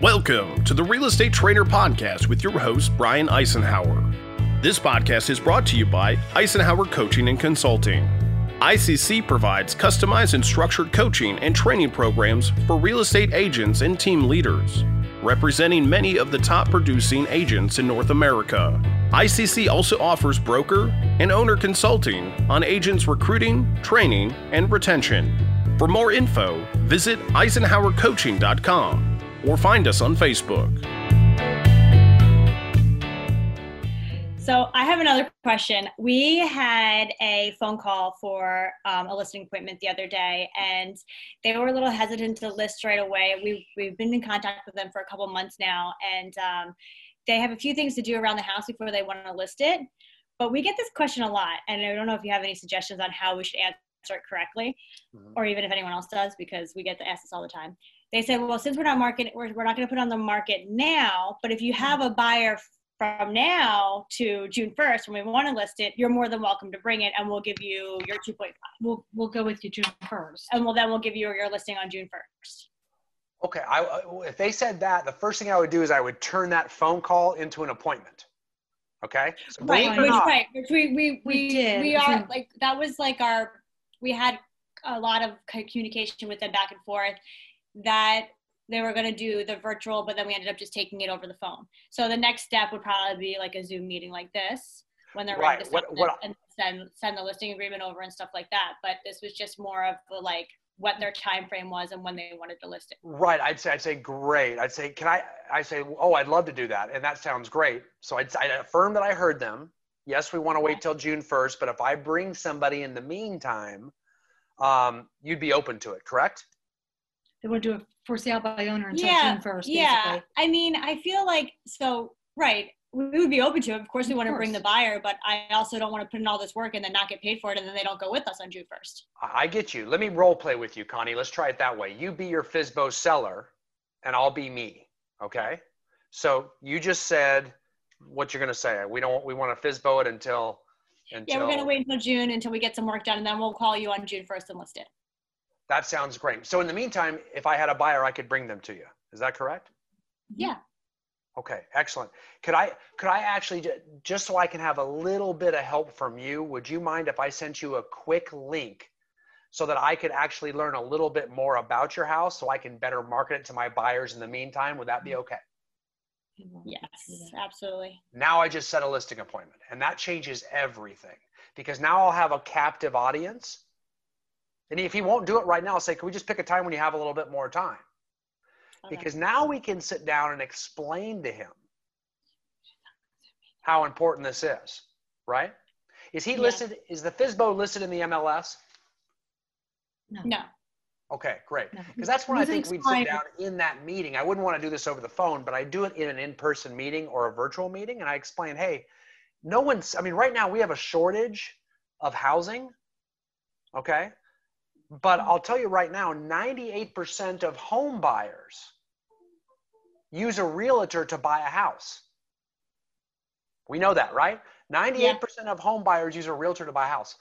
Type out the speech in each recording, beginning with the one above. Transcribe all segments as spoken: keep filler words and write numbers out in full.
Welcome to the Real Estate Trainer Podcast with your host, Brian Eisenhower. This podcast is brought to you by Eisenhower Coaching and Consulting. I C C provides customized and structured coaching and training programs for real estate agents and team leaders, representing many of the top producing agents in North America. I C C also offers broker and owner consulting on agents' recruiting, training, and retention. For more info, visit eisenhower coaching dot com or find us on Facebook. So I have another question. We had a phone call for um, a listing appointment the other day, and they were a little hesitant to list right away. We, we've been in contact with them for a couple months now, and um, they have a few things to do around the house before they want to list it. But we get this question a lot, and I don't know if you have any suggestions on how we should answer it correctly, mm-hmm. or even if anyone else does, because we get to ask this all the time. They said, well, since we're not market, we're, we're not going to put it on the market now, but if you have a buyer from now to June first, when we want to list it, you're more than welcome to bring it, and we'll give you your two point five. We'll we'll go with you June first, and we'll then we'll give you your listing on June first. Okay, I, if they said that, the first thing I would do is I would turn that phone call into an appointment. Okay, so right, which, not, right, which we we we we did. We are like that was like our we had a lot of communication with them back and forth that they were going to do the virtual, but then we ended up just taking it over the phone. So the next step would probably be like a Zoom meeting like this when they're right. ready to what, send, what, and send, send the listing agreement over and stuff like that. But this was just more of the, like what their time frame was and when they wanted to list it. Right. I'd say, I'd say, great. I'd say, can I, I say, oh, I'd love to do that. And that sounds great. So I'd, I'd affirm that I heard them. Yes, we want to wait till June first, but if I bring somebody in the meantime, um, you'd be open to it, correct? They would do a for sale by owner until yeah, June first. Yeah. Basically. I mean, I feel like, so, right. We would be open to it. Of course, we want to bring the buyer, but I also don't want to put in all this work and then not get paid for it, and then they don't go with us on June first. I get you. Let me role play with you, Connie. Let's try it that way. You be your F S B O seller, and I'll be me. Okay. So you just said what you're going to say. We don't. We want to F S B O it until. until yeah, we're going to wait until June until we get some work done, and then we'll call you on June first and list it. That sounds great. So in the meantime, if I had a buyer, I could bring them to you. Is that correct? Yeah. Okay, excellent. Could I, could I actually, just so I can have a little bit of help from you, would you mind if I sent you a quick link so that I could actually learn a little bit more about your house so I can better market it to my buyers in the meantime? Would that be okay? Yes, absolutely. Now I just set a listing appointment, and that changes everything because now I'll have a captive audience. And if he won't do it right now, I'll say, can we just pick a time when you have a little bit more time? Okay. Because now we can sit down and explain to him how important this is, right? Is he yeah. listed, is the F S B O listed in the M L S? No. No. Okay, great. Because no. that's when I think we'd sit down in that meeting. I wouldn't want to do this over the phone, but I do it in an in-person meeting or a virtual meeting. And I explain, hey, no one's, I mean, right now we have a shortage of housing, okay? But I'll tell you right now, ninety-eight percent of home buyers use a realtor to buy a house. We know that, right? ninety-eight percent yeah. of home buyers use a realtor to buy a house.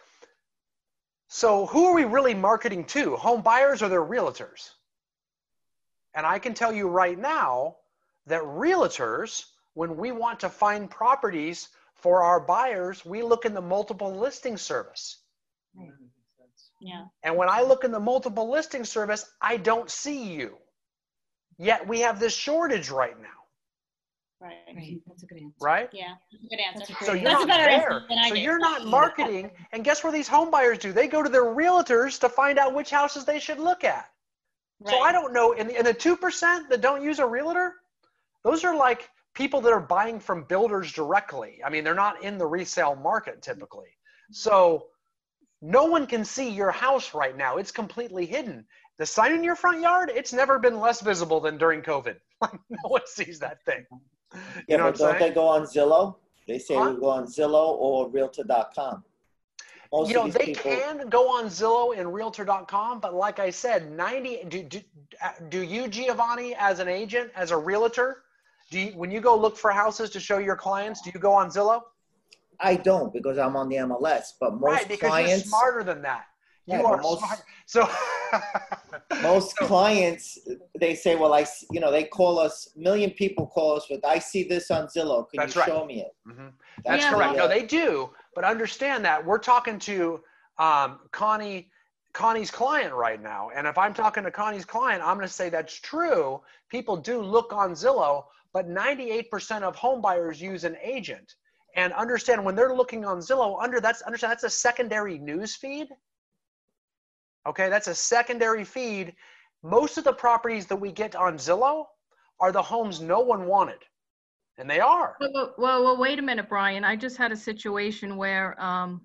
So who are we really marketing to? Home buyers or their realtors? And I can tell you right now that realtors, when we want to find properties for our buyers, we look in the multiple listing service. Right. Yeah. And when I look in the multiple listing service, I don't see you. Yet we have this shortage right now. Right. Right. That's a good answer. Right? Yeah. That's a good answer. So you're That's not a better there. answer than I so did. You're not marketing. And guess what these home buyers do? They go to their realtors to find out which houses they should look at. Right. So I don't know. And the, and the two percent that don't use a realtor, those are like people that are buying from builders directly. I mean, they're not in the resale market typically. So no one can see your house right now. It's completely hidden. The sign in your front yard, it's never been less visible than during COVID. No one sees that thing. You yeah, know but what don't I'm they go on Zillow? They say huh? we go on Zillow or realtor dot com. Most you know, they people... can go on Zillow and realtor dot com, but like I said, ninety, do, do, do you, Giovanni, as an agent, as a realtor, do you, when you go look for houses to show your clients, do you go on Zillow? I don't because I'm on the M L S, but most right, because clients, you're smarter than that. You yeah, are most, smart. So most so, clients they say, well, I, s- you know, they call us, a million people call us with, I see this on Zillow. Can That's you right. show me it? Mm-hmm. That's Yeah, correct. well- No, they do, but understand that we're talking to um, Connie, Connie's client right now. And if I'm talking to Connie's client, I'm going to say that's true. People do look on Zillow, but ninety-eight percent of home buyers use an agent. And understand when they're looking on Zillow, under that's understand that's a secondary news feed. Okay, that's a secondary feed. Most of the properties that we get on Zillow are the homes no one wanted, and they are. Well, well, well, well, wait a minute, Brian. I just had a situation where um,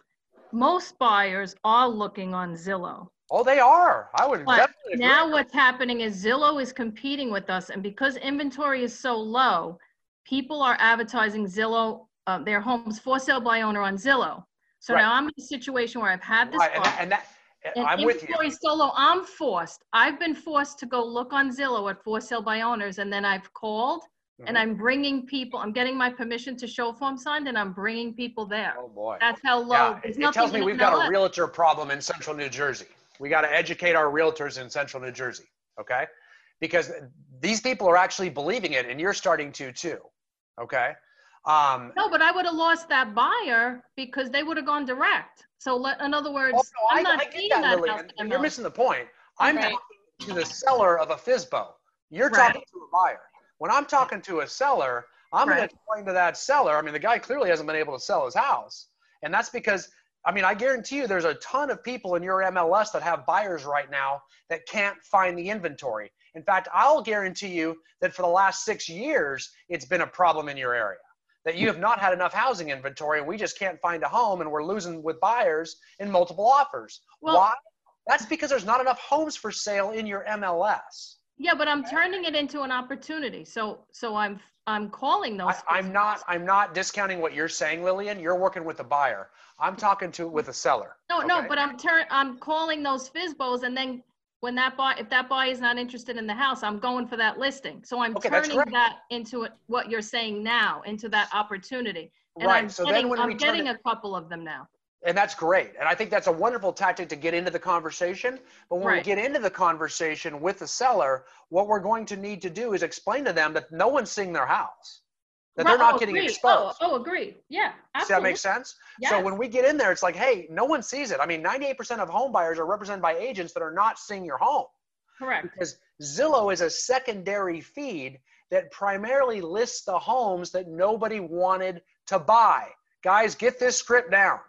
most buyers are looking on Zillow. Oh, they are. I would But definitely agree. now what's happening is Zillow is competing with us, and because inventory is so low, people are advertising Zillow, uh, their homes for sale by owner on Zillow. So Right. now I'm in a situation where I've had this Right, and buy, that, and that and I'm with you. inventory is so low, I'm forced. I've been forced to go look on Zillow at for sale by owners, and then I've called, and Mhm. I'm bringing people, I'm getting my permission to show form signed, and I'm bringing people there. Oh boy. That's how low. Yeah, There's it, it nothing tells me in we've got M L S. a realtor problem in central New Jersey. We got to educate our realtors in central New Jersey, okay? Because these people are actually believing it, and you're starting to too, okay? Um, No, but I would have lost that buyer because they would have gone direct. So let, in other words, oh, no, I'm I, not I get seeing that, that Lily, house and, in and you're M L S. missing the point. I'm Right. talking to the seller of a F S B O. You're Right. talking to a buyer. When I'm talking to a seller, I'm going Right. to explain to that seller, I mean, the guy clearly hasn't been able to sell his house. And that's because, I mean, I guarantee you there's a ton of people in your M L S that have buyers right now that can't find the inventory. In fact, I'll guarantee you that for the last six years, it's been a problem in your area, that you have not had enough housing inventory and we just can't find a home and we're losing with buyers in multiple offers. Well- Why? That's because there's not enough homes for sale in your M L S. Yeah, but I'm turning it into an opportunity. So, so I'm, I'm calling those. I, I'm not, I'm not discounting what you're saying, Lillian. You're working with a buyer. I'm talking to with a seller. No, no, okay? but I'm turn, I'm calling those F S B Os, and then when that buy, if that buyer is not interested in the house, I'm going for that listing. So I'm Okay, that's turning great. that into it- what you're saying now, into that opportunity. And Right, I'm so then getting, when I'm we turn getting it- a couple of them now. And that's great. And I think that's a wonderful tactic to get into the conversation. But when we Right. get into the conversation with the seller, what we're going to need to do is explain to them that no one's seeing their house, that they're Right, not oh, getting agreed. exposed. Oh, oh, agreed. Yeah, Does that absolutely. make sense? So Yes. when we get in there, it's like, hey, no one sees it. I mean, ninety-eight percent of home buyers are represented by agents that are not seeing your home. Correct. Because Zillow is a secondary feed that primarily lists the homes that nobody wanted to buy. Guys, get this script down,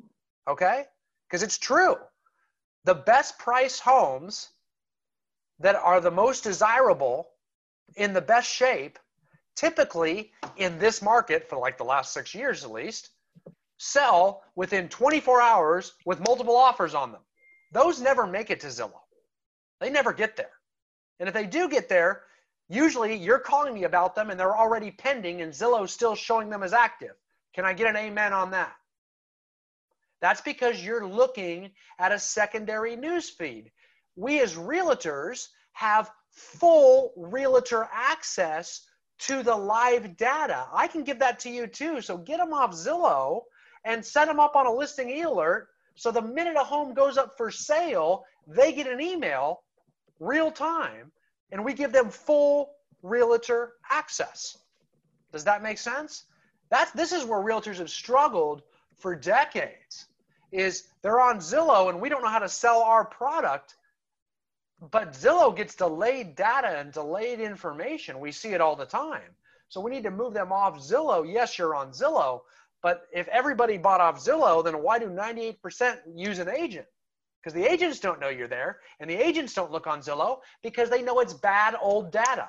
okay? Because it's true. The best price homes that are the most desirable, in the best shape, typically in this market, for like the last six years at least, sell within twenty-four hours with multiple offers on them. Those never make it to Zillow. They never get there. And if they do get there, usually you're calling me about them and they're already pending and Zillow's still showing them as active. Can I get an amen on that? That's because you're looking at a secondary news feed. We as realtors have full realtor access to the live data. I can give that to you too. So get them off Zillow and set them up on a listing e-alert. So the minute a home goes up for sale, they get an email real time and we give them full realtor access. Does that make sense? That's, this is where realtors have struggled for decades, is they're on Zillow and we don't know how to sell our product, but Zillow gets delayed data and delayed information. We see it all the time. So we need to move them off Zillow. Yes, you're on Zillow, but if everybody bought off Zillow, then why do ninety-eight percent use an agent? Because the agents don't know you're there, and the agents don't look on Zillow because they know it's bad old data.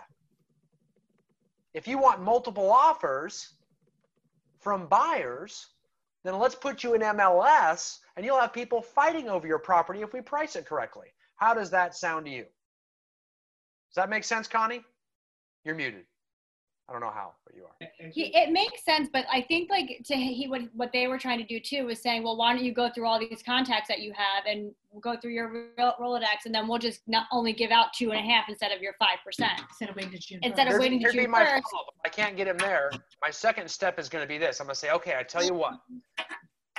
If you want multiple offers from buyers, then let's put you in M L S and you'll have people fighting over your property if we price it correctly. How does that sound to you? Does that make sense, Connie? You're muted. I don't know how, but you are. He, it makes sense, but I think like to he what what they were trying to do too was saying, well, why don't you go through all these contacts that you have and go through your Rolodex, and then we'll just not only give out two and a half instead of your five percent. Instead of waiting to June. Instead of first. waiting to Here'd be June my first. follow-up. If I can't get him there, my second step is going to be this. I'm going to say, okay, I tell you what.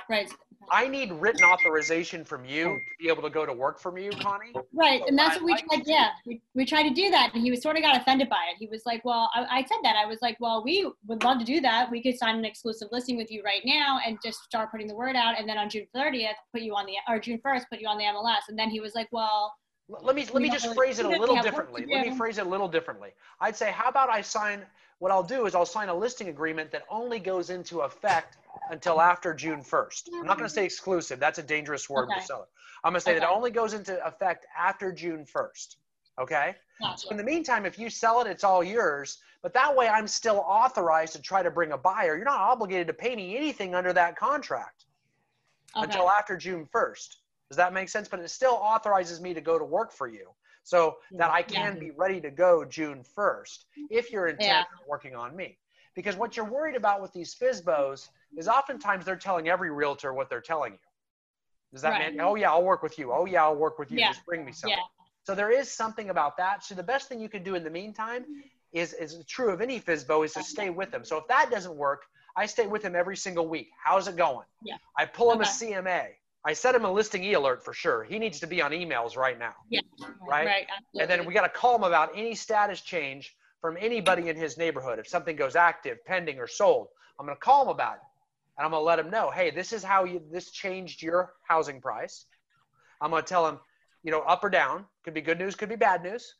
right. I need written authorization from you to be able to go to work from you, Connie. Right, So and that's I what we like tried. Yeah, we, we tried to do that, and he was sort of got offended by it. He was like, "Well," I, I said that. I was like, "Well, we would love to do that. We could sign an exclusive listing with you right now, and just start putting the word out, and then on June thirtieth, put you on the or June first, put you on the M L S." And then he was like, "Well." Let me let me just phrase it a little differently. Let me phrase it a little differently. I'd say, how about I sign? What I'll do is I'll sign a listing agreement that only goes into effect until after June first. I'm not going to say exclusive. That's a dangerous word Okay. with the seller. I'm going to say Okay. that it only goes into effect after June first. Okay. Gotcha. So in the meantime, if you sell it, it's all yours. But that way, I'm still authorized to try to bring a buyer. You're not obligated to pay me anything under that contract Okay. until after June first. Does that make sense? But it still authorizes me to go to work for you so that I can Yeah. be ready to go June first if you're intent Yeah. on working on me. Because what you're worried about with these F S B Os is oftentimes they're telling every realtor what they're telling you. Does that Right. mean, oh yeah, I'll work with you. Oh yeah, I'll work with you. Yeah. Just bring me something. Yeah. So there is something about that. So the best thing you can do in the meantime is, is true of any F S B O, is to stay with them. So if that doesn't work, I stay with him every single week. How's it going? Yeah. I pull him Okay. a C M A. I set him a listing e-alert for sure. He needs to be on emails right now. Yeah. Right? Right. And then we got to call him about any status change from anybody in his neighborhood. If something goes active, pending, or sold, I'm going to call him about it. And I'm going to let him know, hey, this is how you, this changed your housing price. I'm going to tell him, you know, up or down. Could be good news, could be bad news.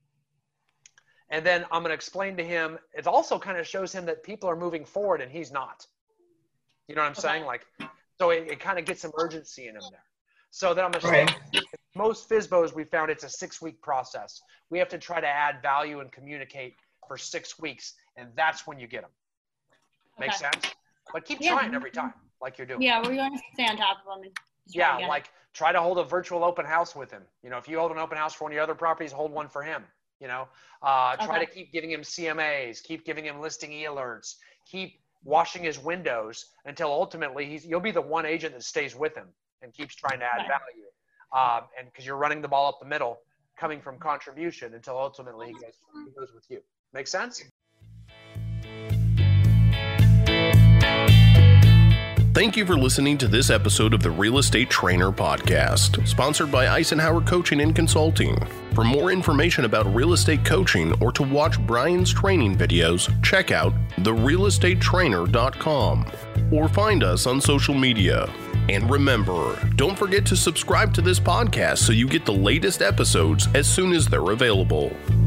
And then I'm going to explain to him, it also kind of shows him that people are moving forward and he's not. You know what I'm Okay. saying? Like, so it, it kind of gets some urgency in him there. So then I'm going to Right. say, most F S B Os we found it's a six-week process. We have to try to add value and communicate for six weeks, and that's when you get them. Make Okay. sense? But keep Yeah. trying every time, like you're doing. Yeah, we're going to stay on top of them. and just try to Yeah, get it. like try to hold a virtual open house with him. You know, if you hold an open house for one of your other properties, hold one for him. You know, uh, try Okay. to keep giving him C M As, keep giving him listing e-alerts, keep washing his windows until ultimately he's, you'll be the one agent that stays with him and keeps trying to add Right. value. Um, and because you're running the ball up the middle, coming from contribution until ultimately he goes, he goes with you. Make sense? Thank you for listening to this episode of the Real Estate Trainer Podcast, sponsored by Eisenhower Coaching and Consulting. For more information about real estate coaching or to watch Brian's training videos, check out the real estate trainer dot com or find us on social media. And remember, don't forget to subscribe to this podcast so you get the latest episodes as soon as they're available.